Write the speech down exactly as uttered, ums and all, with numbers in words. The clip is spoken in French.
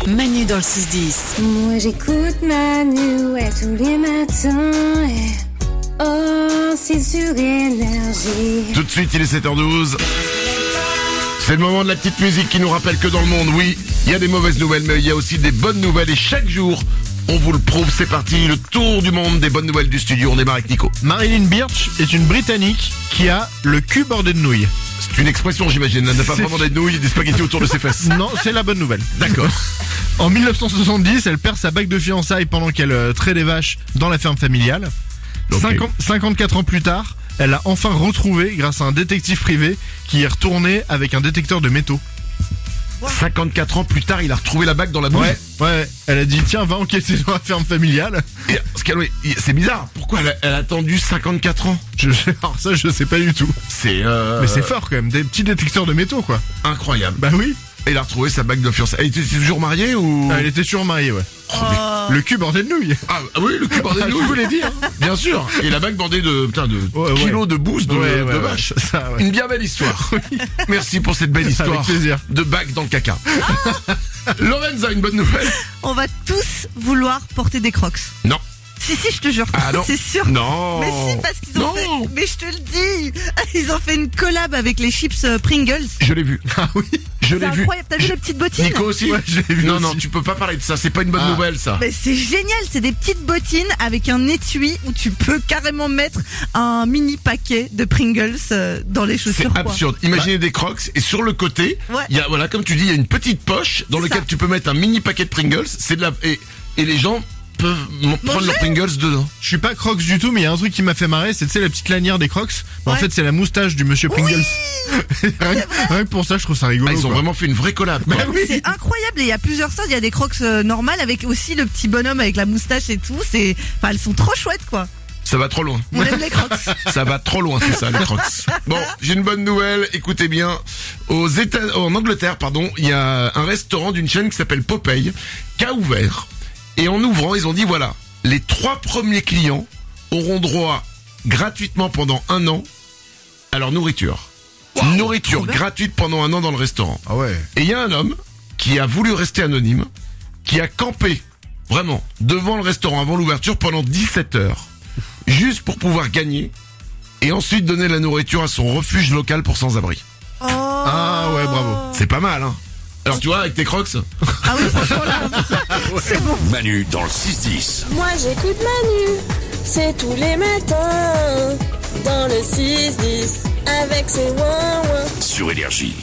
Manu dans le six dix. Moi j'écoute Manu, ouais, tous les matins. Et... oh, c'est sur Énergie. Tout de suite, il est sept heures douze. C'est le moment de la petite musique qui nous rappelle que dans le monde, oui, il y a des mauvaises nouvelles, mais il y a aussi des bonnes nouvelles. Et chaque jour, on vous le prouve, c'est parti, le tour du monde des bonnes nouvelles du studio. On démarre avec Nico. Marilyn Birch est une Britannique qui a le cul bordé de nouilles. C'est une expression, j'imagine. Elle n'a pas C'est- vraiment des nouilles, des spaghettis autour de ses fesses. Non, c'est la bonne nouvelle. D'accord. En dix-neuf cent soixante-dix, elle perd sa bague de fiançailles pendant qu'elle euh, traite des vaches dans la ferme familiale. Ok. cinquante, cinquante-quatre ans plus tard, elle l'a enfin retrouvé grâce à un détective privé qui est retourné avec un détecteur de métaux. cinquante-quatre ans plus tard, il a retrouvé la bague dans la bouche. Ouais, ouais. Elle a dit tiens, va enquêter dans la ferme familiale. Et, parce qu'elle- oui, c'est bizarre. Pourquoi elle a, elle a attendu cinquante-quatre ans? Je, alors ça, je sais pas du tout. C'est euh, Mais c'est fort quand même, des petits détecteurs de métaux quoi. incroyable. Bah oui. Et il a retrouvé sa bague de fiançailles. Elle était toujours mariée ou Elle était toujours mariée, ouais. Oh, mais- Le cul bordé de nouilles. ah, ah oui, le cul bordé de Je nouilles. vous l'ai dit, hein. Bien sûr. Et la bague bordée de putain de Ouais, ouais. kilos de bouse de, Ouais, de ouais, ouais. vache. Ça, ouais. Une bien belle histoire. Merci pour cette belle histoire. Avec plaisir. De bague dans le caca. Lorenza, une bonne nouvelle? On va tous vouloir porter des crocs. Non. Si, si, je te jure. Ah non. C'est sûr. Non. Mais si, parce qu'ils ont Non. fait... Mais je te le dis. Ils ont fait une collab avec les chips euh, Pringles. Je l'ai vu. Ah oui. Je C'est l'ai vu. incroyable. T'as vu les petites bottines? Nico aussi? Ouais, je l'ai vu Non, aussi. non, tu peux pas parler de ça. C'est pas une bonne Ah. nouvelle, ça. Mais c'est génial, c'est des petites bottines avec un étui où tu peux carrément mettre un mini paquet de Pringles euh, dans les C'est chaussures. quoi. absurde. Imaginez des crocs et sur le côté, Ouais. il y a, voilà, comme tu dis, il y a une petite poche dans C'est laquelle ça. tu peux mettre un mini paquet de Pringles. C'est de la, et, et les gens peuvent m- prendre leurs Pringles dedans. Je suis pas Crocs du tout, mais il y a un truc qui m'a fait marrer, c'est tu sais la petite lanière des Crocs. Mais En Ouais. fait, c'est la moustache du monsieur Pringles. rien, que- rien que pour ça, je trouve ça rigolo. Ah, ils ont quoi. vraiment fait une vraie collab. quoi. Bah oui. C'est incroyable et il y a plusieurs sortes. Il y a des crocs euh, normales avec aussi le petit bonhomme avec la moustache et tout. C'est, enfin, elles sont trop chouettes quoi. Ça va trop loin. On aime les crocs. Ça va trop loin tout ça, les crocs. Bon, j'ai une bonne nouvelle. Écoutez bien. Aux États, en Angleterre, pardon, il y a un restaurant d'une chaîne qui s'appelle Popeye qui a ouvert. Et en ouvrant, ils ont dit voilà, les trois premiers clients auront droit gratuitement pendant un an à leur nourriture. Nourriture trop bien. gratuite pendant un an dans le restaurant. Ah ouais. Et il y a un homme qui a voulu rester anonyme, qui a campé, vraiment, devant le restaurant avant l'ouverture pendant dix-sept heures. Juste pour pouvoir gagner et ensuite donner la nourriture à son refuge local pour sans-abri. Oh. Ah ouais, bravo. C'est pas mal, hein. Alors tu vois, avec tes crocs, Ah oui, franchement là, c'est bon. Manu dans le six dix. Moi j'écoute Manu, c'est tous les matins. Dans le six dix, avec ses ouin-ouin. Sur Énergie.